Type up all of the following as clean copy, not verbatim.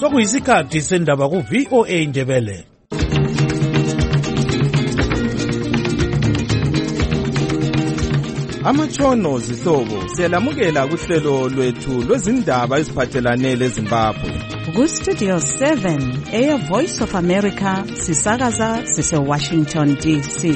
Sokuyisikhathi sendaba ku VOA Indebele. Amatshono zihlobo siyalamukela kuhlelo lwethu lwezindaba eziphathelane leZimbabwe. Ku Studio 7 Air Voice of America sisakaza sise Washington DC.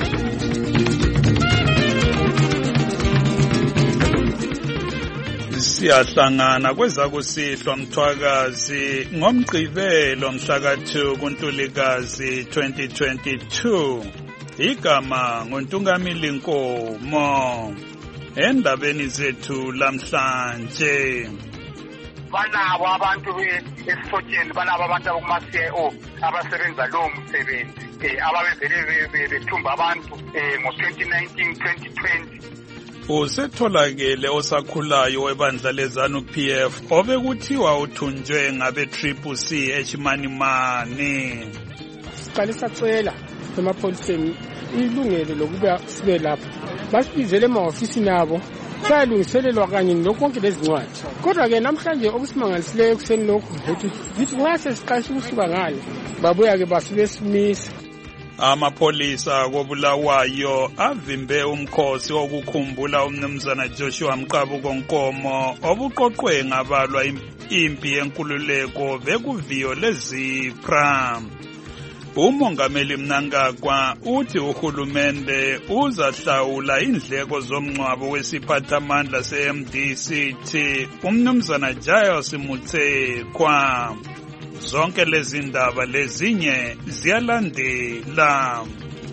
Siyahlangana kwezakusihlwa Mthwakazi ngomgqibelo mhla ka-2 kuNtulikazi 2022. Igama nguNtungamili Nkomo. Endabeni zethu lamhlanje, banabo abantu esifotsheni, banabo abantu abakuma-CIO abasebenza lowo msebenzi ababevele bethumba abantu ngo-2019-2020. usetholakele osakhulayo webandla leZANU-PF obekuthiwa uthunjwe ngabe-CCC eChimanimani. Siqalisa cela emapholiseni ilungelo lokuba sibe lapha, basibizele emahofisini abo sayalungiselelwa kanye lokho konke lezincwadi. Kodwa-ke namhlanje okusimangalisileyo ekuseni lokhu ukuthi nxa sesiqalisa ukusuka ngale babuya-ke basibesimisa. Amapolisa koBulawayo avimbe umkhosi wokukhumbula umnumzana Joshua Mqabuko Nkomo obuqoqwe ngabalwa impi yenkululeko bekuviyo leZipra. Umongameli Mnangagwa uthi uhulumende uzahlawula indleko zomngcwabo wesiphathamandla se-MDC umnumzana Giles Mutsekwa. Zonke lezi ndaba lezinye ziyalandela.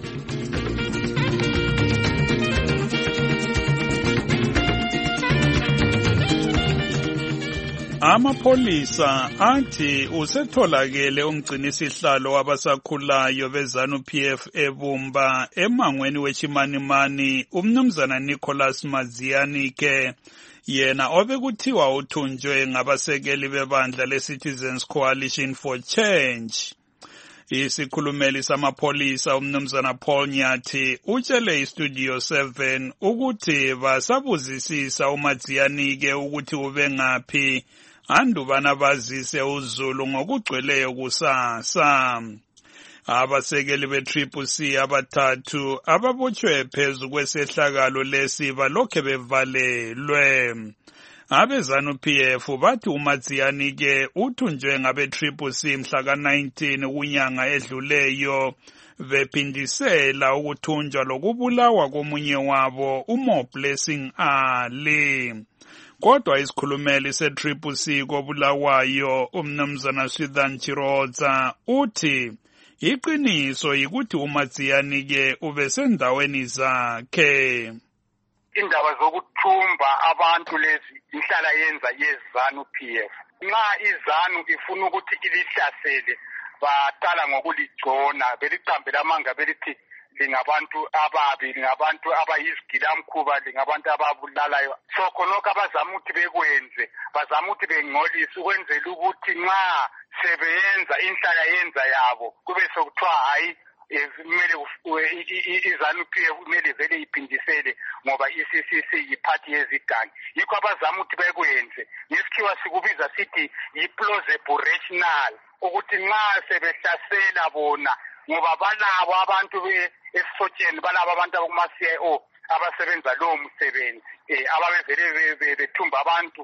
Amapolisa athi usetholakele umgcinisihlalo wabasakhulayo beZANU-PF eBumba emangweni weChimanimani umnumzana Nicholas Mazianike, yena obekuthiwa uthunjwe ngabasekeli bebandla leCitizens Coalition for Change. Isikhulumeli samapolisa umnumzana Paul Nyathi utshele iStudio 7 ukuthi basabuzisisa uMazianike ukuthi ube ngaphi andubana bazise uZulu ngokugcweleyo kusasa. Abasekeli be-CCC abathathu ababotshwe phezu kwesehlakalo lesi balokhe bevalelwe. AbeZANU-PF bathi uMazianike uthunjwe ngabe-CCC mhla ka-19 kunyanga edluleyo, bephindisela ukuthunjwa lokubulawa komunye wabo uMo Blessing Ali. Kodwa isikhulumeli se-CCC koBulawayo umnumzana Swithan Chirodza uthi iqiniso yikuthi uMazianike ubesendaweni zakhe. Indaba zokuthumba abantu lezi ihlala yenza yeZANU-PF. Nxa iZANU ifuna ukuthi ilihlasele baqala ngokuligcona, beliqambela amanga belithi lingabantu ababi, lingabantu abayizigilamkhuba, lingabantu ababulalayo. So khonokho abazama ukuthi bekwenze, bazama ukuthi bengcolise ukwenzela ukuthi nxa sebeyenza inhlala yenza yabo kube sokuthiwa hayi kumele iZANU-PF kumele vele iphindisele ngoba iCCC yiphathi yezigangi. Yikho abazama ukuthi bekwenze. Ngesikhiwa sikubiza sithi yi-plausible rational, ukuthi nxa sebehlasela bona ngoba balabo abantu esifotsheni, balabo abantu abakuma-CIO abasebenza lowo msebenzi ababevele bethumba abantu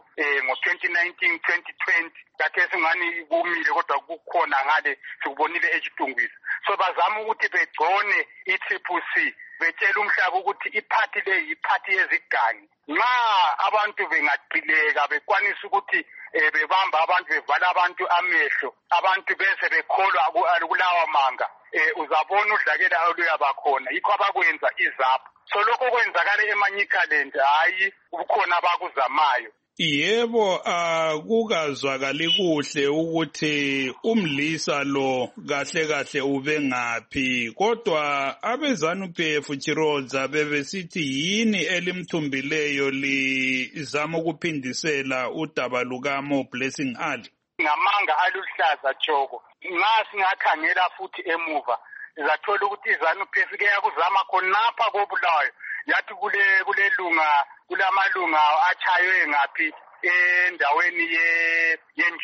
ngo-2019-2020. Kathesi ngani kumile kodwa kukhona ngale sikubonile eChitungwisa. So bazama ukuthi begcone i-CCC, betshela umhlaba ukuthi iphathi le yiphathi yezigangi. Nxa abantu bengaqileka bekwanisa ukuthi bebamba abantu, bevala abantu amehlo, abantu bese bekholwa kulawa manga, uzabona udlakela oluyabakhona. Yikho abakwenza iZAPU. So lokho kwenzakala eManyikaland, hayi kukhona abakuzamayo. Yebo, kukazwakali kuhle ukuthi umlisa lo kahle kahle ube ngaphi, kodwa abeZANU-PF Chirodza bebesithi yini elimthumbileyo lizama ukuphindisela udaba lukaMo Blessing Ali. Ngamanga aluhlaza tshoko. Nxa singakhangela futhi emuva sizathola ukuthi iZANU-PF ke yakuzama khonapha koBulawayo, yathi kulamalunga atshaywe ngaphi endaweni yenjini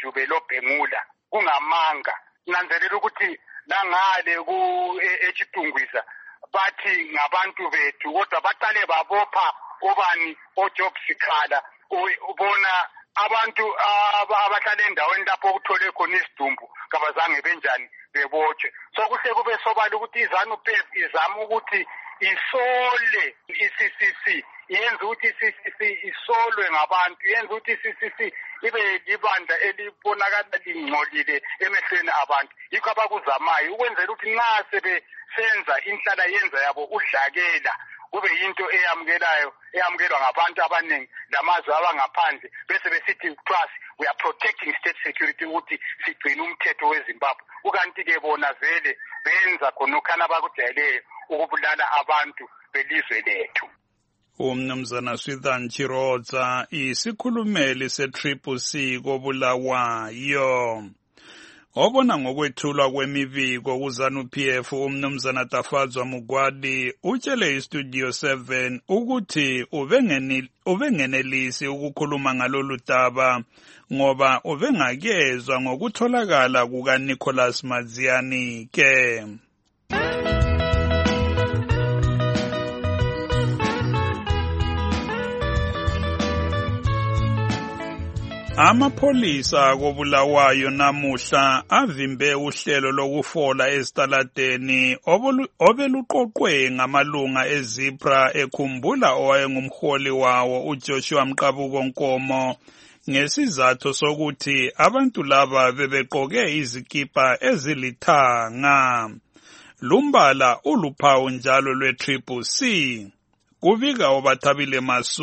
Dlube loBhengula kungamanga. Nanzelela ukuthi nangale eChitungwisa bathi ngabantu bethu kodwa baqale babopha obani oJob Sikhala ubona abantu abahlala endaweni lapho okuthole khona isidumbu kabazange benjani bebotshwe. So kuhle kube sobala ukuthi iZANU-PF izama ukuthi isole iCCC, yenza ukuthi iCCC isolwe ngabantu, yenza ukuthi iCCC ibe libandla elibonakala lingcolile emehlweni abantu. Yikho abakuzamayo ukwenzela ukuthi nxa sebesenza inhlala yenza yabo udlakela kube yinto eyamukelwa ngabantu abaningi lamazwe abangaphandle bese besithi trust we are protecting state security ukuthi sigcine umthetho weZimbabwe. Ukanti ke bona vele benza khona abakujayeleyo ukubulala abantu belizwe lethu. Umnumzana Swithan Chirodza isikhulumeli se-CCC koBulawayo. Obona ngokwethulwa kwemibiko kuZANU-PF umnumzana Tafadzwa Mugwadi utshele iStudio 7 ukuthi ubengenelisi ukukhuluma ngalolu daba ngoba ubengakezwa ngokutholakala kukaNicholas Maziani ke. Amapholisa koBulawayo namuhla avimbe uhlelo lokufola esitaladeni obeluqoqwe ngamalunga eZIPRA ekhumbula owayengumholi wawo uJoshua Mqabuko Nkomo ngesizathu sokuthi abantu laba bebeqoke izikipa ezilithanga. Lumbala uluphawu njalo lwe-CCC. Kubika obathabile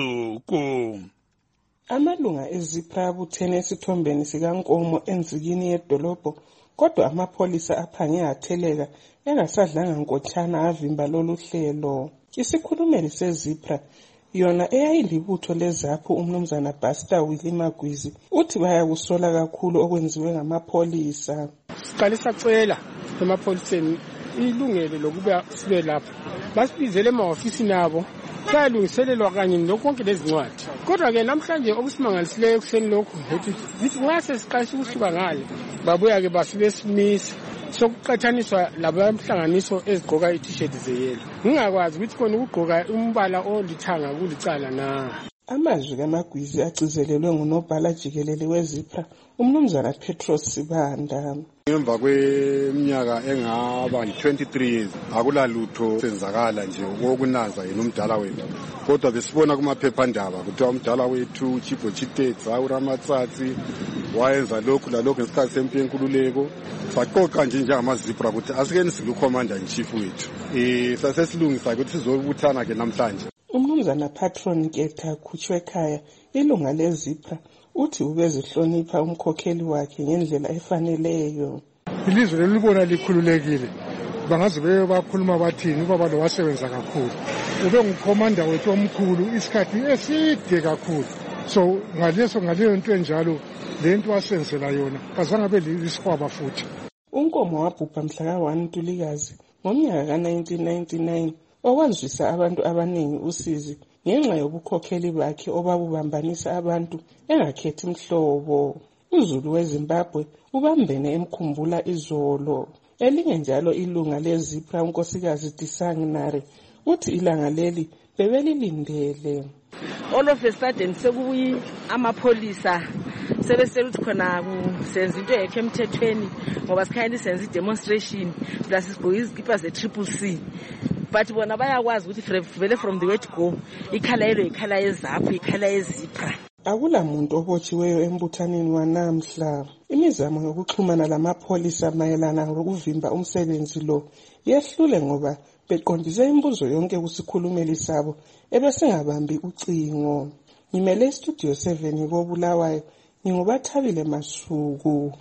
Masuku. Amalunga eZIPRA abuthene esithombeni sikaNkomo enzikini yedolobho, kodwa amapholisa aphange atheleka engasadlanga nkotshana avimba lolu hlelo. Isikhulumeli seZIPRA yona eyayilibutho leZAPHU umnumzana Buster Willie Magwizi uthi bayakusola kakhulu okwenziwe ngamapholisa. Siqale sacela emapholiseni ilungelo lokuba sibe lapha. Basibizele emahofisi nabo sayalungiselelwa kanye nokonke lezincwadi. Kodwa ke namhlanje okusimangalisileyo ekuseni lokhu ukuthi nxa sesiqalisa ukusuka ngale babuya ke bafike simisa sokuqathaniswa labamhlanganiso ezigqoka i-t-shirt zeyelo. Ngingakwazi ukuthi khona ukugqoka umbala olithanga kulicala na. Amazwi kaMagwizi agcizelelwe ngunobhala jikelele weZIPRA umnumzana Petros Sibanda. Ngemva kweminyaka engaba 23 years akulalutho senzakala nje okunanza yena umdala wethu, kodwa besibona kumaphephandaba ukuthi umdala wethu Chipho Chitetsa uRamatsatsi wayenza lokhu lalokho ngesikhathi sempi yenkululeko. Saqoqa nje njengamaZIPRA ukuthi asikeni silucommander in chief wethu sasesilungisa ukuthi sizobuthana ke namhlanje. Umnumzana Patron Nketha Kuchwekhaya ilunga leZIPRA uthi ubezihlonipha umkhokheli wakhe ngendlela efaneleyo. Ilizwe lelibona likhululekile bangaze bakhuluma bathini ubaba lo wasebenza kakhulu, ube ngucommander wethu omkhulu isikhathi eside kakhulu. So ngaleyo nto enjalo lento wasenzela yona kazange belisikwaba futhi. uNkomo wabhubha mhla ka-1 Ntulikazi ngomnyaka ka-1999 okwazwisa abantu abaningi usizi ngenxa yobukhokheli bakhe obabubambanisa abantu engakhethi mhlobo. uZulu weZimbabwe ubambene emkhumbula izolo. Elinye njalo ilunga leZIPRA unkosikazi Disang Nare uthi ilanga leli bebelilindele. All of a sudden sekubuyi amapholisa sebesela ukuthi khona kusenza into ekho emthethweni ngoba sikhayeni senza i-demonstration plus sigqoke izikipa ze-CCC. But bona bayakwazi ukuthi vele from the word go ikhala yelo ikhala yeZAPHU ikhala yeZIPRA. Akula muntu obotshiweyo embuthaneni wanamhla. Imizamo yokuxhumana lamapholisa mayelana ngokuvimba umsebenzi lo yehlule ngoba beqondise imibuzo yonke kusikhulumeli sabo ebesengabambi ucingo. Ngimele iStudio 7 koBulawayo ngingubathabile Masuku.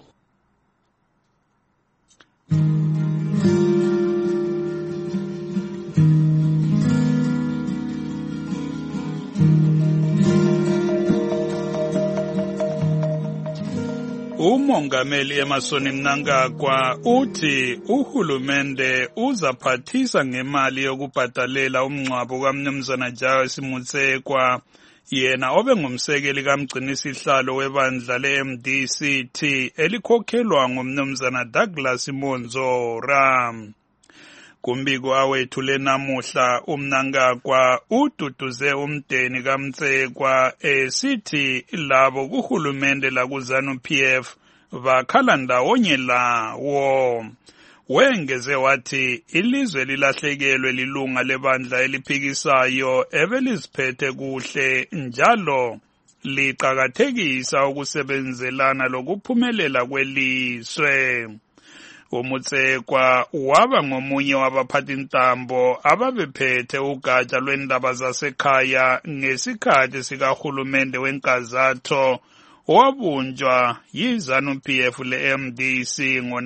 Umongameli Emerson Mnangagwa uthi uhulumende uzaphathisa ngemali yokubhadalela umngcwabo kaMnumzana Jairus Motsekwa Yena obengumsekeli kamgcinisihlalo webandla le-MDCT elikhokhelwa ngumnumzana Douglas Monzora. Kumbiko awethule namuhla uMnangagwa ududuze umdeni kaMtsekwa esithi labo kuhulumende la kuZANU-PF bakhala ndawonye lawo. Wengeze wathi ilizwe lilahlekelwe lilunga lebandla eliphikisayo ebeliziphethe kuhle njalo liqakathekisa ukusebenzelana lokuphumelela kwelizwe. Umutsekwa waba ngomunye wabaphathintambo ababephethe ugatsha lwendaba zasekhaya ngesikhathi sikahulumende wenkazatho owabunjwa yiZANU-PF le-MDC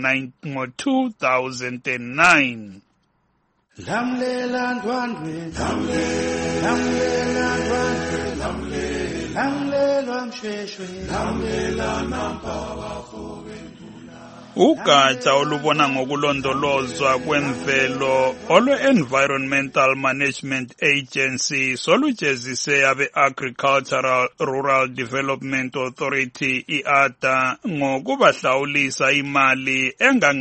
ngo-2009. Lamlela ndwandwe, lamlela ndwandwe, lamlela msheshwe, lamlela nampabafo. Ugatsha olubona ngokulondolozwa kwemvelo olwe-Environmental Management Agency solujezise abe-Agricultural Rural Development Authority i-ADA ngokubahlawulisa imali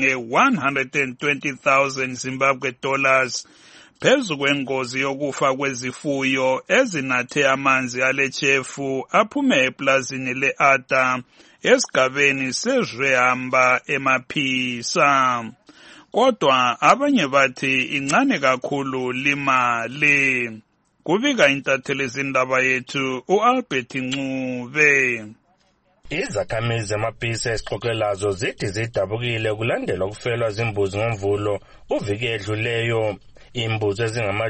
engange-120,000 Zimbabwe dollars phezu kwengozi yokufa kwezifuyo ezinathe amanzi alechefu aphume eplazini le-ADA esigabeni sezwehamba emaphisa. Kodwa abanye bathi incane kakhulu limali. Kubika intatheli zindaba yethu uAlbert Ncube. Izakhamizi zamaphisa esixoxelazo zithi zidabukile kulandela ukufelwa zimbuzi ngomvulo uviki edluleyo. Imbuzi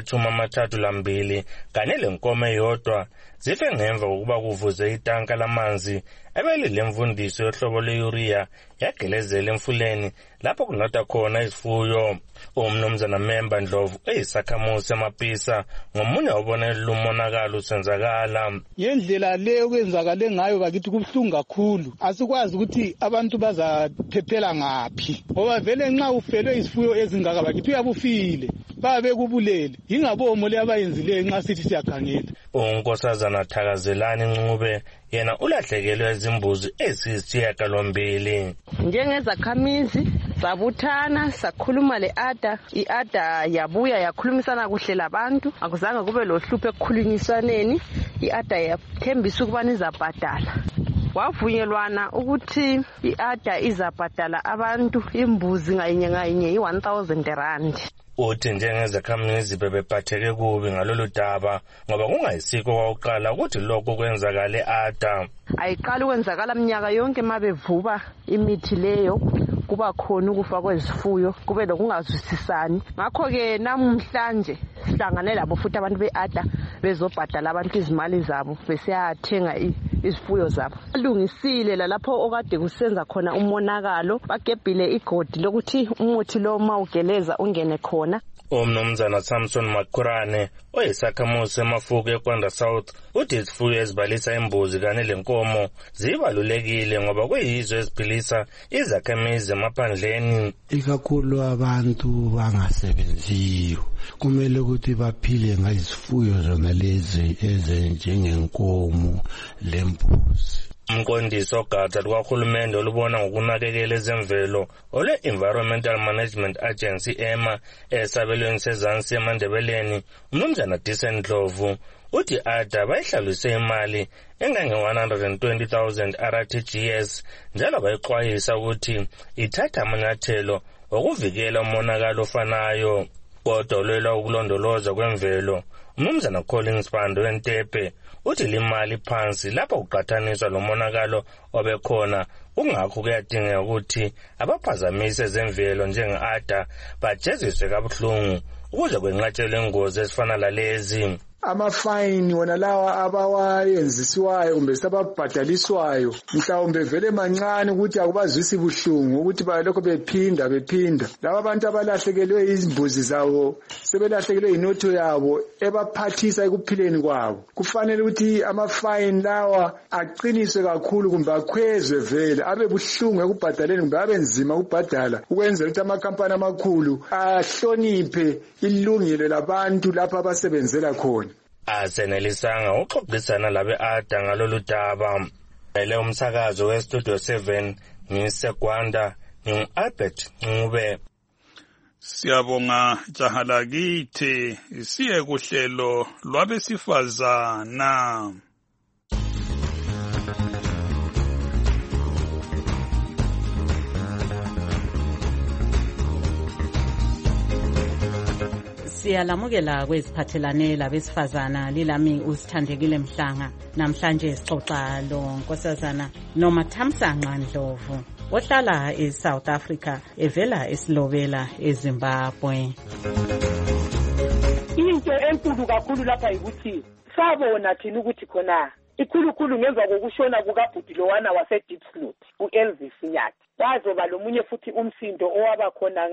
ezingama-32 kanye lenkomo eyodwa zife ngemva kokuba kuvuze itanka lamanzi ebelilemfundiso yohlobo lwe-urea yagelezela emfuleni lapho kunatha khona izifuyo. Umnumzana Memba Ndlovu eyisakhamuzi emaphisa ngomunye wabonela umonakalo usenzakala. Yendlela leyo kwenzakale ngayo bakithi kubuhlungu kakhulu. Asikwazi ukuthi abantu bazaphephela ngaphi. Ngoba vele nxa ufelwe izifuyo ezingaka bakithi uyabufile. Babe kubulele. Yingabomo le abayenzileyo nxa sithi siyakhangela. Unkosazana Thakazelani Ncube yena ulahlekelwe izimbuzi eziyisishiyagalombili. Njengezakhamizi sabuthana sakhuluma le-ADA, i-ADA yabuya yakhulumisana kuhle labantu, akuzange kube lohlupho ekukhulunyiswaneni. I-ADA yathembisa ukubana izabhadala. Wavunyelwana ukuthi i-ADA izabhadala abantu imbuzi ngayinye i-1,000 rand. Uthi njengezakhamizi bebephatheke kubi ngalolu daba ngoba kungayisikho kwaqala ukuthi lokho kwenzakale ADA. Ayiqala ukwenzakala minyaka yonke mabevuba imithi leyo kuba khona ukufa kwezifuyo kube lokungazwisisani. Ngakho ke namhlanje sihlangane labo futhi abantu be-ADA bezobhadala abantu izimali zabo besiyathenga izifuyo zabo. Alungisile lapho okade kusenza khona umonakalo bagebhile igodi lokuthi umuthi lo mawugeleza ungene khona. Umnumzana Samson Makurane oyisakhamuzi emafuku eKwanda South uthi izifuyo ezibalisa imbuzi kanye lenkomo zibalulekile ngoba kuyizwe eziphilisa izakhamizi emaphandleni. Ikakhulu abantu bangasebenziyo kumele ukuthi baphile ngazifuyo zona lezi ezenjengenkomo lembuzi. Umqondisi ogatsha lukahulumende olubona ngokunakekela ezemvelo ole-Environmental Management Agency EMA esabelweni sezansi eMandebeleni umnumzana Disen Ndlovu uthi ADA bayihlalise imali engange-120,000 RTGS njalo bayixwayisa ukuthi ithatha amanyathelo okuvikela umonakalo ofanayo. Kodwa olwela ukulondoloza kwemvelo umnumzana Collins Pando weNtepe uthi limali phansi lapho kuqhathaniswa lomonakalo obekhona kungakho kuyadingeka ukuthi abaphazamisi zemvelo njenge-ADA bajeziswe kabuhlungu ukuze kwenqatshelwe ingozi ezifana lalezi. Amafayini wona lawa abawayenzisiwayo kumbe sababhadaliswayo mhlawumbe vele mancane ukuthi akubazwisi buhlungu ukuthi balokho bephinda laba abantu abalahlekelwe izimbuzi zawo sebelahlekelwe inotho yabo ebaphathisa ekuphileni kwabo. Kufanele ukuthi amafayini lawa aqiniswe kakhulu kumbe akhwezwe vele abe buhlungu ekubhadaleni kumbe abe nzima ukubhadala ukwenzela ukuthi amakampani amakhulu ahloniphe ilungelo labantu lapha abasebenzela khona. asenelisanga uxoxisana labe ada ngalolu daba. Ele umsakazo weStudio 7 ngiseGwanda ngingu-Albert Ncube. Siyabonga Jahalakithi. Siye kuhlelo lwabesifazana. Siyalamukela kweziphathelane labesifazana lilami uSithandekile Mhlanga. Namhlanje sixoxa lo nkosazana Noma Thamsanqa Ndlovu ohlala eSouth Africa evela eSilobela eZimbabwe. Into enkulu kakhulu lapha yikuthi sabona thina ukuthi khona ikhulukhulu ngemva kokushona kukabhudi lowana waseDeepsloot uElvis Nyathi. Wazoba lomunye futhi umsindo owaba khona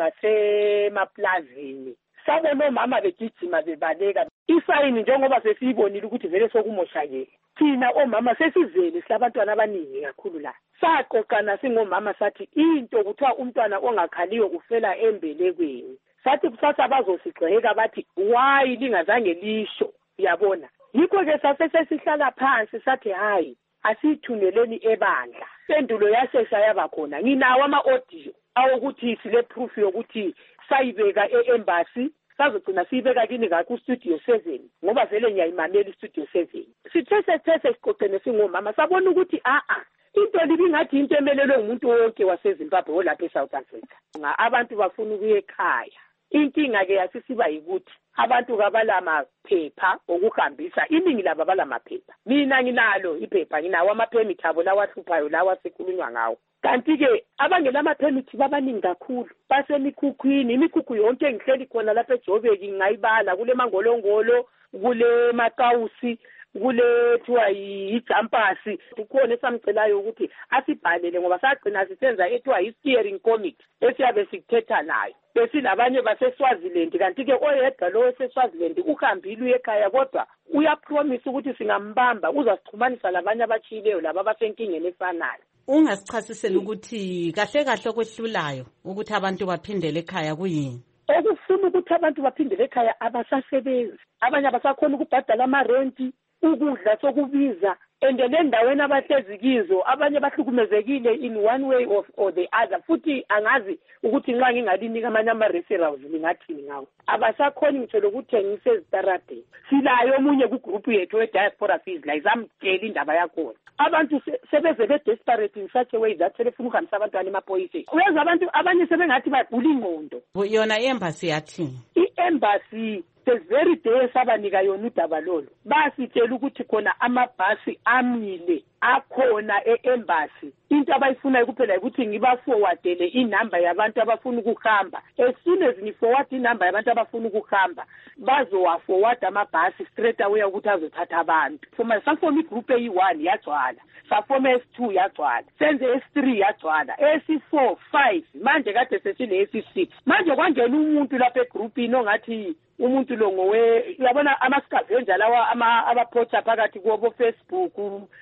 ngasemaplazini. Sabona omama begijima bebaleka. Isayini njengoba sesiyibonile ukuthi vele sokumoshakele. Thina omama sesizele silabantwana abaningi kakhulu la. Saqoqana singomama sathi into kuthiwa umntwana ongakhaliyo ufela embelekweni. Sathi kusasa bazosigxeka bathi why lingazange lisho yabona. Yikho ke sasesihlala phansi sathi hayi asithumeleni ebandla. Pendulo yashesha yaba khona. Nginawo ama-audio awokuthi sile proof yokuthi sayibeka e-embassy sizogcina siyibeka kini ku Studio 7 ngoba vele ngiyayimamela iStudio 7. Sithese siqoqene singomama sabona ukuthi into libingathi into emelelwe umuntu wonke waseZimbabwe olapha eSouth Africa. Abantu bafuna ukuya ekhaya. Inkinga ke yasisiba yikuthi abantu kabalamaphepha okuhambisa iningi labo balamaphepha. Mina nginalo iphepha, nginawo ama-permit abo lawahluphayo lawa sekhulunywa ngawo. Kanti ke abangelama permit babaningi kakhulu basemikhukhwini. Imikhukhu yonke engihleli khona lapha eJoburg ngingayibala kule Mangolongolo, kule Maqawusi, kule thiwa iJampasi. Kukhona esamcelayo ukuthi asibhalele ngoba sagcina sisenza ethiwa i-steering committee esiyabe sikuthetha nayo. Besilabanye baseSwaziland kanti ke oyedwa lo waseSwaziland uhambile ekhaya kodwa uyapromise ukuthi singambamba uzasixhumanisa labanye abachileyo laba abasenkingeni efanayo. Ungasichasisela ukuthi kahle kahle okwehlulayo ukuthi abantu baphindele ekhaya kuyini? Okufuna ukuthi abantu baphindele ekhaya abasasebenzi. Abanye abasakhona ukubhadala amarenti, ukudla sokubiza, endaweni abahlezi kizo abanye bahlukumezekile in one way or the other. Futhi angazi ukuthi nxa ngingalinika amanye ama-referrals ngingathini ngawo. Abasakhona ngitshela ukuthi ngisezitaradeni. Silayo omunye kugroup yethu we-diaspora fees la izamtshela indaba yakhona. Abantu sebeze be-desperate in such a way that sebefuna ukuhambisa abantwana emaphoyiseni. Uyenza abantu abanye sebengathi bagula ingqondo. Yona i-embassy yathini? I-embassy the very day sabanika yona udaba lolo basitshela ukuthi khona amabhasi amile akhona e-embassy. Into abayifunayo kuphela ukuthi ngibaforwardele inamba yabantu abafuna ukuhamba. As soon as ngiforward inamba yabantu abafuna ukuhamba bazowaforward amabhasi straight away ukuthi azothatha abantu. Safoma igroup eyi-1 yagcwala, safoma S2 yagcwala, senze S3 yagcwala, S4 5 manje kade sesile S6. Manje kwangena umuntu lapha egroupini ongathi umuntu lo ngowe yabona ama-scavenger lawa abaphotha phakathi kubo Facebook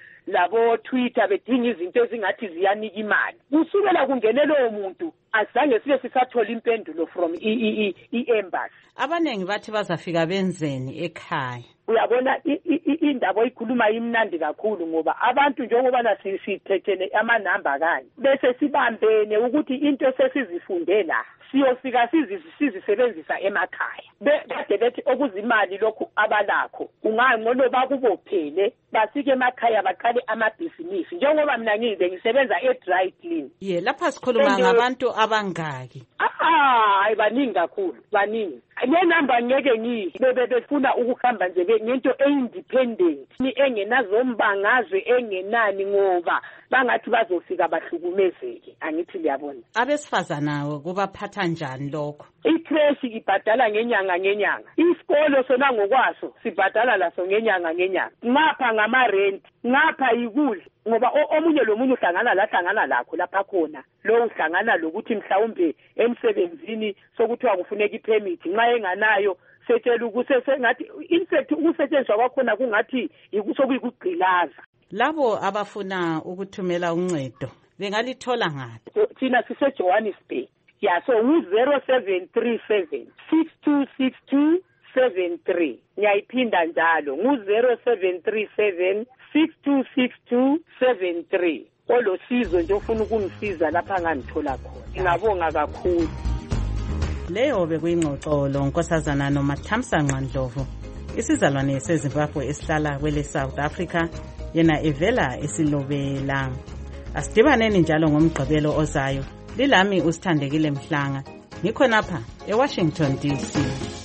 labo Twitter bedinga izinto ezingathi ziyanika imali. Kusukela kungene lowo muntu azange sibe sisathola impendulo from i-embassy. Abanengi bathi bazafika benzeni ekhaya. Uyabona indaba oyikhuluma imnandi kakhulu ngoba abantu njengoba sithethene amanamba kanye bese sibambene ukuthi into sesizifundela siyofika sizisebenzisa emakhaya. Kade bethi okuzimali lokhu abalakho ungangcono bakubophele basike emakhaya baqale amabhizinisi njengoba mina ngisebenza e-dry clean. Lapha sikhuluma ngabantu abangaki? Hayi baningi kakhulu, baningi. Ngenamba ngeke ngiyi befuna ukuhamba nje ngento e-independent engenazombangazwe engenani ngoba bangathi bazofika bahlukumezeke. Angithi liyabona. Abesifazana kubaphatha njani lokho? I-creche ibhadala ngenyanga. Isikolo sona ngokwaso sibhadala laso ngenyanga. Ngapha ngama-rent, ngapha yikudla ngoba omunye lomunye uhlangana lakho lapha khona. Lo uhlangana lokuthi mhlawumbe emsebenzini sokuthiwa kufuneka i-permit nxa enganayo setshela ukuthi sengathi infact ukusetshenziswa kwakhona kungathi yikugqilaza. Labo abafuna ukuthumela uncedo bengalithola ngaphi? Thina siseJohannesburg. So ngu-0737 6262 6263 ngiyayiphinda njalo ngu-0737 626273 olosizo nje ufuna ukungisiza lapha ngangithola khona ngingabonga kakhulu. Leyo bekuyingxoxolo Nkosazana Nomathamsanqa Ndlovu, isizalwane seZimbabwe esihlala kwele South Africa, yena evela eSilobela. Asidibaneni njalo ngomgqibelo ozayo. Lilami uSithandekile Mhlanga, ngikhonapha eWashington DC.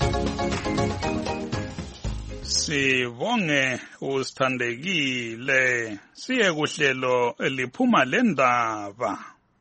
Sibonge uSithandekile. Siye kuhlelo eliphuma lendaba.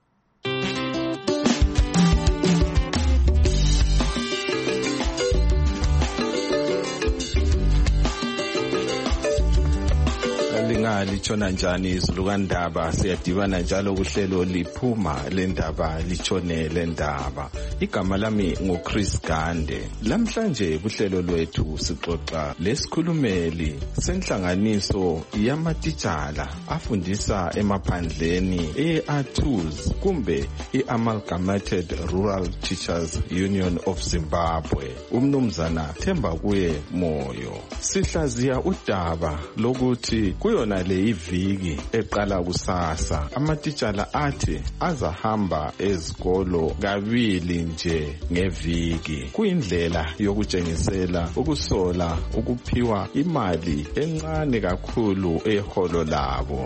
Litshona njani izulu kandaba, siyadibana njalo kuhlelo liphuma lendaba litshone lendaba. Igama lami nguChris Gande. Lamhlanje kuhlelo lwethu sixoxa lesikhulumeli senhlanganiso yamatitshala afundisa emaphandleni eATUZ kumbe iAmalgamated Rural Teachers Union of Zimbabwe, umnumzana Themba kuye Moyo. Sihlaziya udaba lokuthi kuyona le iviki eqala kusasa amatitshala athi azahamba ezikolo kabili nje ngeviki, kuyindlela yokutshengisela ukusola ukuphiwa imali encane kakhulu eholo labo.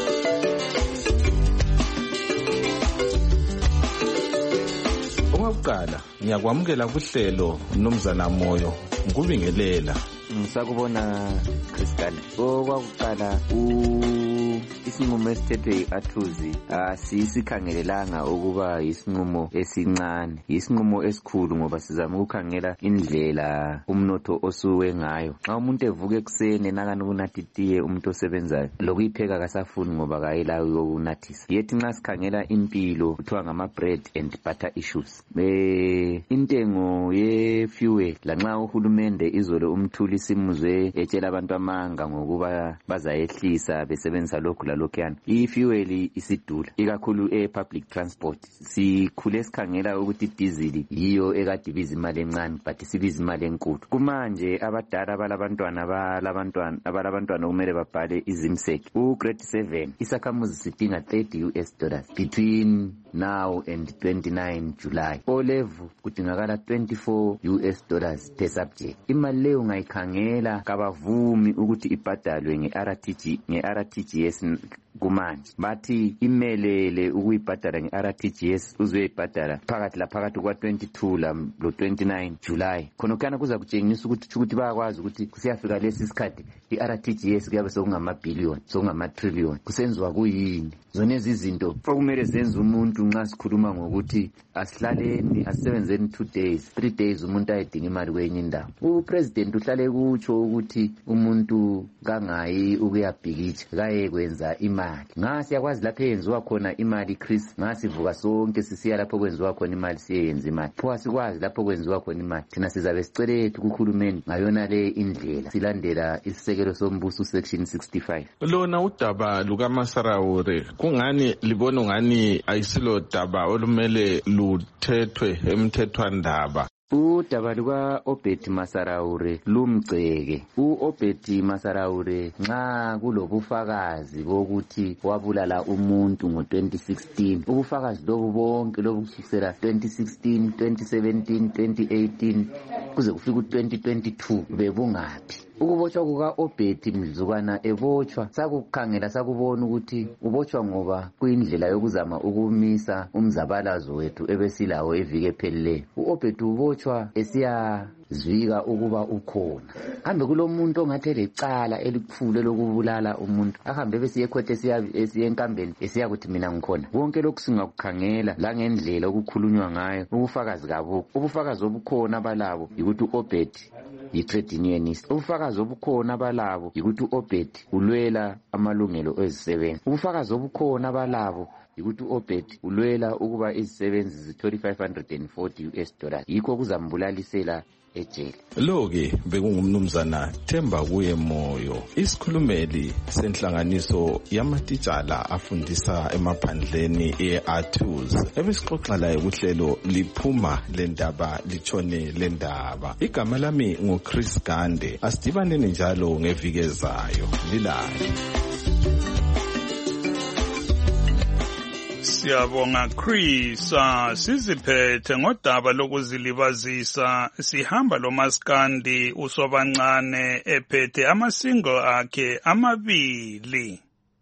Okokuqala ngiyakwamukela kuhlelo Mnumzana Moyo, ngikubingelela. Ngisakubona Chris Gande. Okwakuqala isinqumo esithethwe yi-ATUZ asisikhangelelanga ukuba isinqumo esincane, isinqumo esikhulu, ngoba sizama ukukhangela indlela umnotho osuke ngayo. Xa umuntu evuka ekuseni enakana ukunatha itiye, umuntu osebenzayo lokuyipheka kasafuni ngoba kayelayo yokunathisa. Yethi nxa sikhangela impilo kuthiwa ngama-bread and butter issues. Intengo ye-fuel, lanxa uhulumende izolo umthuli simuzwe etshela abantu amanga ngokuba bazayehlisa besebenzisa lokhu lalokhuyana, i-fuel isidula, ikakhulu e-public transport. Sikhule sikhangela ukuthi idizili yiyo ekade ibiza imali encane but isibiza imali enkulu. Kumanje abadala abalabantwana kumele babhale izimseki. Grade 7 isakhamuzi sidinga $30 between now and 29 July. O-level kudingakala $24 per subject. Imali leyo ungayikhangela kabavumi ukuthi ibhadalwe nge-RTGS kumanje. Bathi imelele ukuyibhadala nge-RTGS uzoyibhadala phakathi kwa-22 lo-29 July. Khonokana kuza kutshengisa ukuthi bayakwazi ukuthi kusiyafika lesi sikhathi i-RTGS kuyabe sokungamabhiliyoni, sokungama-trillion. Kusenziwa kuyini? Zonezi izinto okumele zenze umuntu nxa sikhuluma ngokuthi asihlaleni asisebenzeni 2 days 3 days umuntu ayedinga imali kwenye indawo. Upresident uhlale kutsho ukuthi umuntu kangayi ukuyabhikitsha, kaye kwenza imali. Siyakwazi lapho eyenziwa khona imali Chris, sivuka sonke sisiya lapho kwenziwa khona imali siyenza imali. Pho sikwazi lapho kwenziwa khona imali. Thina sizabe sicele kuhulumeni ngayona le indlela silandela isisekelo sombuso section 65. Lona udaba lukaMasarawure kungani libona ngani ayisilo daba olumele luthethwe emthethwandaba? Udaba luka-Obed Masarawure lumgceke. U-Obed Masarawure nxa kulobufakazi bokuthi wabulala umuntu ngo-2016, ubufakazi lobu bonke lobu kusukela 2016, 2017, 2018 kuze kufika u-2022 bebungaphi? Ukubotshwa kuka-Obed Mzukwana ebotshwa sakukhangela sakubona ukuthi ubotshwa ngoba kuyindlela yokuzama ukumisa umzabalazo wethu ebesilawo eviki ephelileyo. U-Obed ubotshwa esiyazwika ukuba ukhona. Kambe kulomuntu ongathi lecala elikhulu lokubulala umuntu, ahambe besiye ekhothe esiye enkambeni esiyakuthi mina ngikhona. Konke lokhu singakukhangela la ngendlela okukhulunywa ngayo, ubufakazi kabukho. Ubufakazi obukhona balabo yikuthi u-Obed yi-trade unionist. Ubufakazi obukhona balabo yikuthi u-Obed ulwela amalungelo ezisebenzi. Ubufakazi obukhona balabo yikuthi u-Obed ulwela ukuba izisebenzi $2,540. Yikho kuzambulalisela ejele. Lo-ke bekungumnumzana Themba kuye Moyo, isikhulumeli senhlanganiso yamatitshala afundisa emaphandleni e-Athuz. Ebesixoxa laye kuhlelo liphuma lendaba litshone lendaba. Igama lami nguChris Gande. Asidibaneni njalo ngeviki ezayo. Lilayo. Siyabonga Chris, siziphethe ngodaba lokuzilibazisa. Sihamba lo maskandi usobancane ephethe amasingle akhe amabili.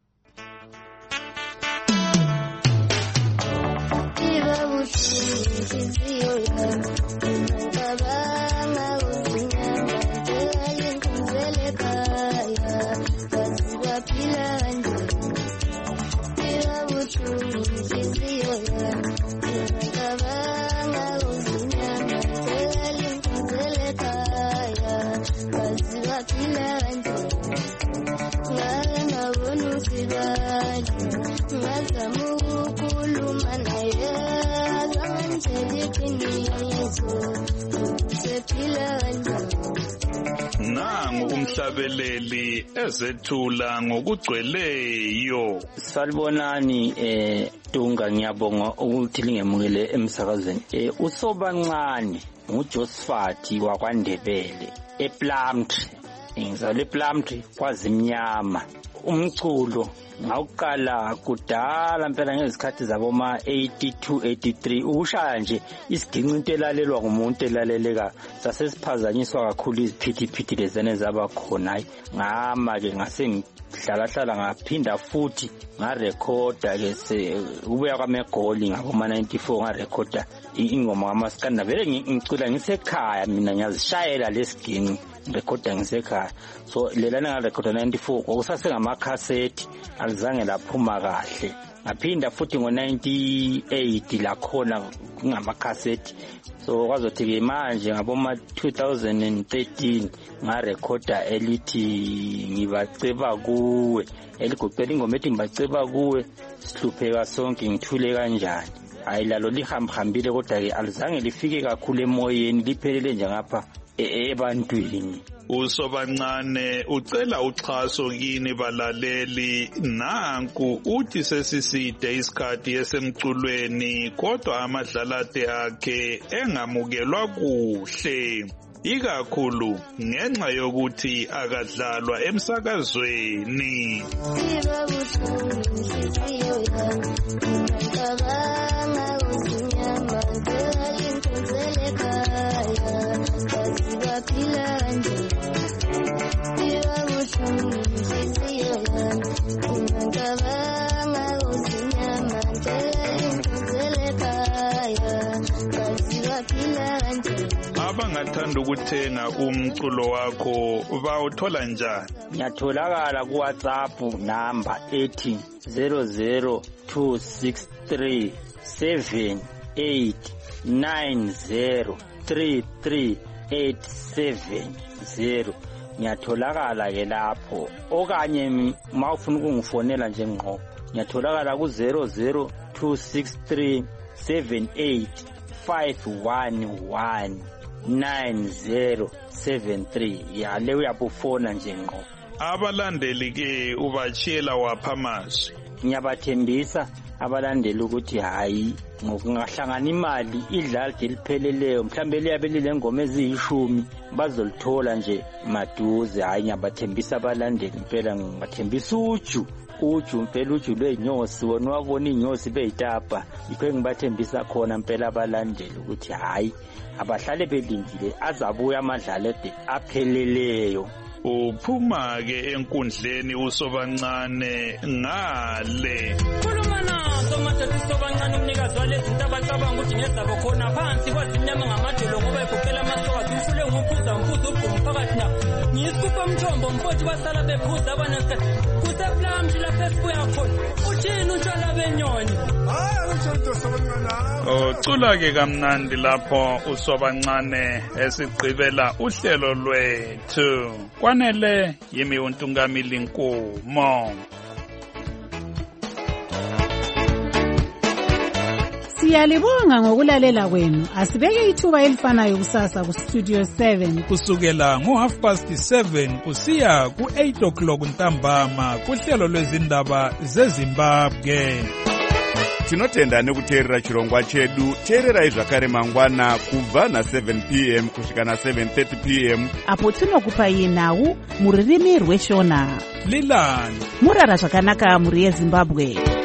Nangu umhlabeleli ezethula ngokugcweleyo. Salibonani Dunga, ngiyabonga ukuthi lingemukele emsakazweni. Usobancane nguJosephat wakwaNdebele ePlumtree. Ngizalwe ePlumtree kwaZimnyama. Umculo ngawuqala kudala impela ngezikhathi zaboma 82 83 ukushaya nje isiginci into elalelwa ngumuntu elaleleka sasesiphazanyiswa kakhulu iziphithiphithi lezene zaba khona. Ngama ke ngasengihlala ngaphinda futhi ngarekhoda ke ubuya kwaMegoli ngaboma 94 ngarekhoda ingoma ngamaskanda. Vele ngicula ngisekhaya mina, ngiyazishayela lesiginci rekhoda ngisekhaya. So lelana ngarekhoda 94 kwakusase ngamacassette alizange laphuma kahle. Ngaphinda futhi ngo98 lakhona ngamacassette. So kwazothi ke manje ngaboma 2013 ngarekhoda elithi ngibaceba kuwe, eligoqela ingoma ethi ngibaceba kuwe, sihlupheka sonke ngithule kanjani. Hayi lalo lihambile kodwa ke alizange lifike kakhulu emoyeni, liphelele nje ngapha ebantwini. Usobancane ucela uxhaso kini balaleli. Nanku uthi sesiside isikhathi esemculweni kodwa amadlalate akhe engamukelwa kuhle, ikakhulu ngenxa yokuthi akadlalwa emsakazweni. Abangathanda ukuthenga umculo wakho bawuthola njani? Ngiyatholakala ku WhatsApp number ethi 0026378903387. Ngiyatholakala ke lapho, okanye mawufuna ukungifonela nje ngqo ngiyatholakala ku 0026378511973. ya leyo yapofona nje ngqo. Abalandeli ke ubatshela wapha mazwi. Ngiyabathembisa abalandeli ukuthi hayi ngokungahlangana imali idlalde lipheleleyo mhlambe liyabelile ngoma eziyishumi bazolithola nje maduze. Hayi ngiyabathembisa abalandeli impela, ngibathembisa uju impela uju lweinyosi, wona wabona inyosi beyitapa. Yikho ngibathembisa khona impela abalandeli ukuthi hayi abahlale belindile azabuya amadlalede apheleleyo. Uphuma ke enkundleni usobancane ngale. Khuluma naso madoda usobancane umnikazi walezi zinto abacabanga ukuthi ngezabo khona phansi kwaZimnyama ngamadolo ngoba egoqela amasoka ufule nguphuza ubhumu phakathi na. Ngiyisikupha umthombo mfowethu basala bephuza abanesikhathi kuseplamshi lapho esibuya khona. Uthini utshwala benyoni? Ucula ke kamnandi lapho usobancane esigqibela uhlelo lwethu. Kwanele yimi uNtungamili Nkomo. Siyalibonga ngokulalela kwenu. Asibeke ithuba elifanayo kusasa ku Studio 7 kusukela ngo7:30 kusiya ku8:00 ntambama kuhlelo lwezindaba zeZimbabwe. Tinotenda nekuteerera chirongwa chedu. Teererai zvakare mangwana kubva na7 p.m. kusvika na7:30 p.m. apo tinokupai nhau muririmi rweshona. Lilani murara zvakanaka muri yeZimbabwe.